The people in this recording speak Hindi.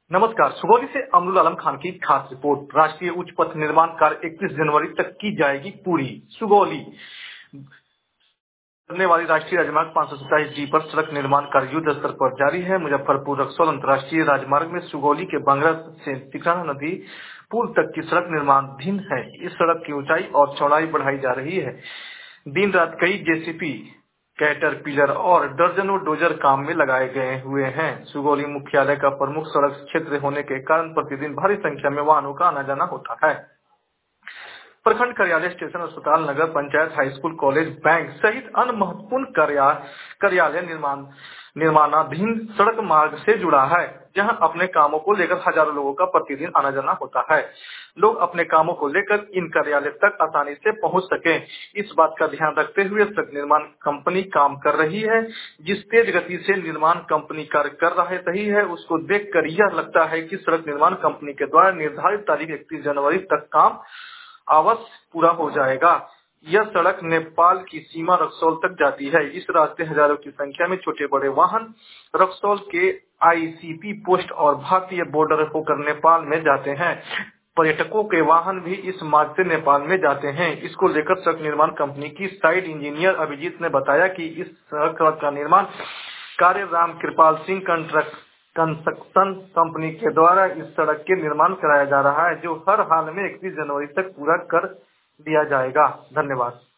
नमस्कार। सुगौली से अमरुल आलम खान की खास रिपोर्ट। राष्ट्रीय उच्च पथ निर्माण कार्य 31 जनवरी तक की जाएगी पूरी। सुगौली बनने वाली राष्ट्रीय राजमार्ग 527D पर सड़क निर्माण कार्य युद्ध स्तर पर जारी है। मुजफ्फरपुर रक्सौल अंतर्राष्ट्रीय राजमार्ग में सुगौली के बांगरा से तिकराना नदी पुल तक की सड़क निर्माणाधीन है। इस सड़क की ऊंचाई और चौड़ाई बढ़ाई जा रही है। दिन रात कई जेसीबी, कैटरपिलर और दर्जनों डोजर काम में लगाए गए हुए हैं। सुगौली मुख्यालय का प्रमुख सड़क क्षेत्र होने के कारण प्रतिदिन भारी संख्या में वाहनों का आना जाना होता है। प्रखंड कार्यालय, स्टेशन, अस्पताल, नगर panchayat, high school, college, bank सहित अन्य महत्वपूर्ण कार्यालय निर्माणाधीन सड़क मार्ग से जुड़ा है, जहां अपने कामों को लेकर हजारों लोगों का प्रतिदिन आना जाना होता है। लोग अपने कामों को लेकर इन कार्यालय तक आसानी से पहुंच सके, इस बात का ध्यान रखते हुए सड़क निर्माण कंपनी काम कर रही है। जिस तेज गति से निर्माण कंपनी कार्य कर रही है, उसको देखकर यह लगता है कि सड़क निर्माण कंपनी के द्वारा निर्धारित तारीख 31 जनवरी तक काम अवश्य पूरा हो जाएगा। यह सड़क नेपाल की सीमा रक्सौल तक जाती है। इस रास्ते हजारों की संख्या में छोटे बड़े वाहन रक्सौल के आईसीपी पोस्ट और भारतीय बॉर्डर होकर नेपाल में जाते हैं। पर्यटकों के वाहन भी इस मार्ग से नेपाल में जाते हैं। इसको लेकर सड़क निर्माण कंपनी की साइट इंजीनियर अभिजीत ने बताया कि इस सड़क का निर्माण कार्य राम कृपाल सिंह कंस्ट्रक्शन कंपनी के द्वारा इस सड़क के निर्माण कराया जा रहा है, जो हर हाल में 31 जनवरी तक पूरा कर दिया जाएगा। धन्यवाद।